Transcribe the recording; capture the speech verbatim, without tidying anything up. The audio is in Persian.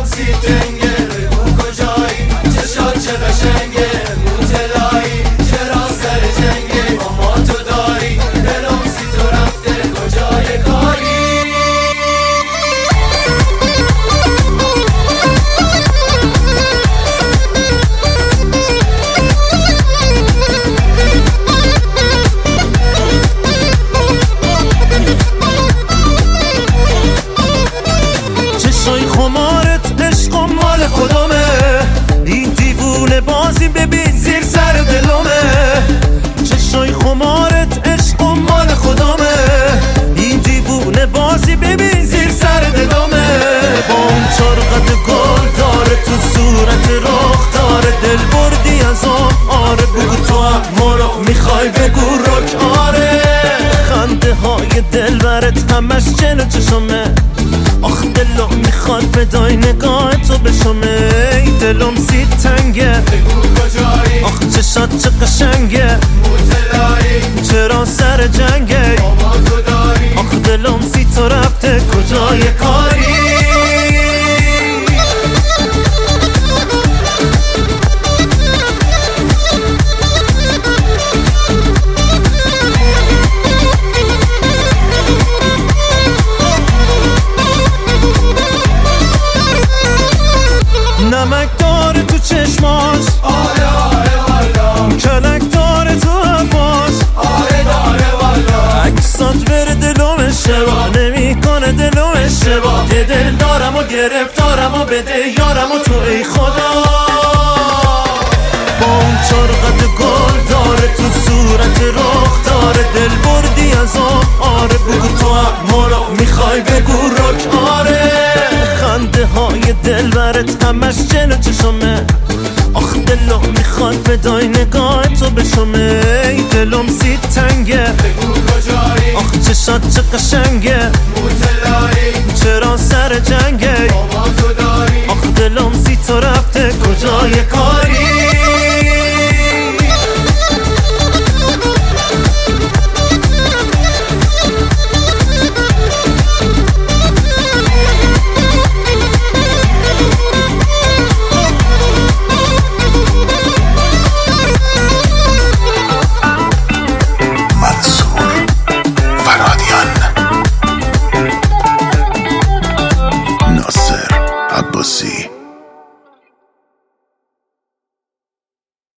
دلم سی تنگه بگو کجایی چشات چه قشنگه موتلایی چرا سر جنگه اما تو داری دلم سی تو رفته کجای کاری چشای خمارت عشق و مال خودمه این دیوونه بازی ببین زیر سر دلمه چشای خمارت عشق و مال خودمه این دیوونه بازی ببین زیر سر دلمه با اون چرقت گل داره تو صورت رخ داره دل بردی از آن آره بگو تو هم مرا میخوای بگو رک آره خنده های دل برت همش جلو چشمه آخ دلم میخواد فدای نگاه تو بشمه ای دلم سی تنگه بگو کجایی آخ چشات چه قشنگه موتلایی چرا سر جنگه اما تو داری آخ دلم سی تو رفته کجای کاری نمک داره تو چشماش آره آره والا کلک داره تو هواش آره داره والا عکسات بره دلم اشتباه نمیکنه دلم اشتباه یه دل دارم و گرفتارم و بده یارم و تو ای خدا با اون چرقت گل داره تو صورت رخ داره دل بردی از آن آره بگو تو هم مرا میخوای بگو رک آره خنده های دل برت همش جلو چشمه آخ دلم میخواد فدای نگاه تو بشمه ای دلم سی تنگه بگو کجایی آخ چشات چه قشنگه موتلایی چرا سر جنگه اما تو داری آخ دلم سی تو رفته کجای کاری ناصر عباسی